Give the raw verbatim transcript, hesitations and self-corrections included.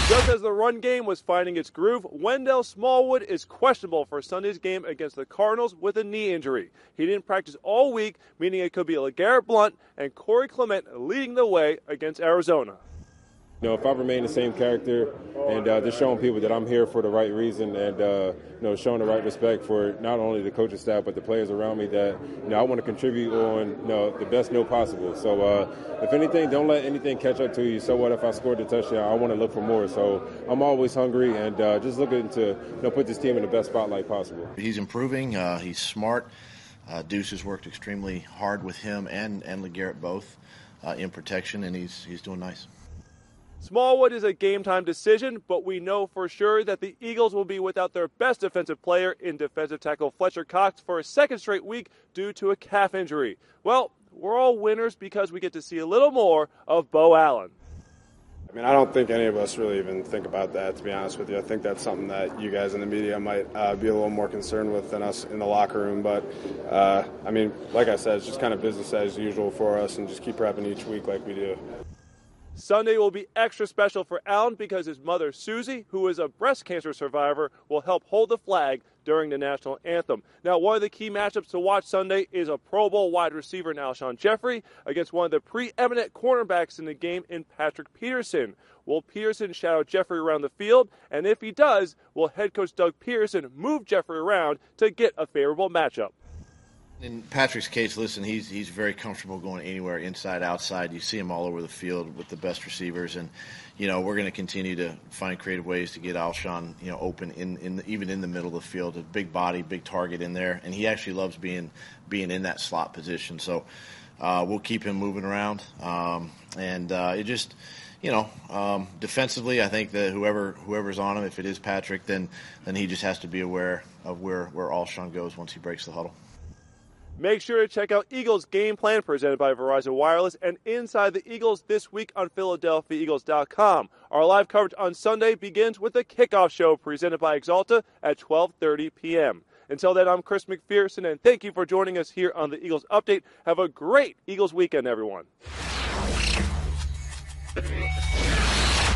Just as the run game was finding its groove, Wendell Smallwood is questionable for Sunday's game against the Cardinals with a knee injury. He didn't practice all week, meaning it could be LeGarrette Blount and Corey Clement leading the way against Arizona. You know, if I remain the same character and uh, just showing people that I'm here for the right reason and, uh, you know, showing the right respect for not only the coaching staff but the players around me that, you know, I want to contribute on, you know, the best note possible. So, uh, if anything, don't let anything catch up to you. So what if I scored the touchdown? I want to look for more. So I'm always hungry and uh, just looking to, you know, put this team in the best spotlight possible. He's improving. Uh, he's smart. Uh, Deuce has worked extremely hard with him and, and LeGarrette both uh, in protection, and he's he's doing nice. Smallwood is a game-time decision, but we know for sure that the Eagles will be without their best defensive player in defensive tackle Fletcher Cox for a second straight week due to a calf injury. Well, we're all winners because we get to see a little more of Bo Allen. I mean, I don't think any of us really even think about that, to be honest with you. I think that's something that you guys in the media might uh, be a little more concerned with than us in the locker room. But, uh, I mean, like I said, it's just kind of business as usual for us and just keep prepping each week like we do. Sunday will be extra special for Allen because his mother, Susie, who is a breast cancer survivor, will help hold the flag during the national anthem. Now, one of the key matchups to watch Sunday is a Pro Bowl wide receiver in Alshon Jeffrey against one of the preeminent cornerbacks in the game in Patrick Peterson. Will Peterson shadow Jeffrey around the field? And if he does, will head coach Doug Peterson move Jeffrey around to get a favorable matchup? In Patrick's case, listen, he's he's very comfortable going anywhere, inside, outside. You see him all over the field with the best receivers, and you know we're going to continue to find creative ways to get Alshon, you know, open in in the, even in the middle of the field. A big body, big target in there, and he actually loves being being in that slot position. So uh, we'll keep him moving around, um, and uh, it just. You know, um, defensively, I think that whoever whoever's on him, if it is Patrick, then then he just has to be aware of where where Alshon goes once he breaks the huddle. Make sure to check out Eagles Game Plan presented by Verizon Wireless and Inside the Eagles this week on Philadelphia Eagles dot com. Our live coverage on Sunday begins with the kickoff show presented by Exalta at twelve thirty p.m. Until then, I'm Chris McPherson, and thank you for joining us here on the Eagles Update. Have a great Eagles weekend, everyone.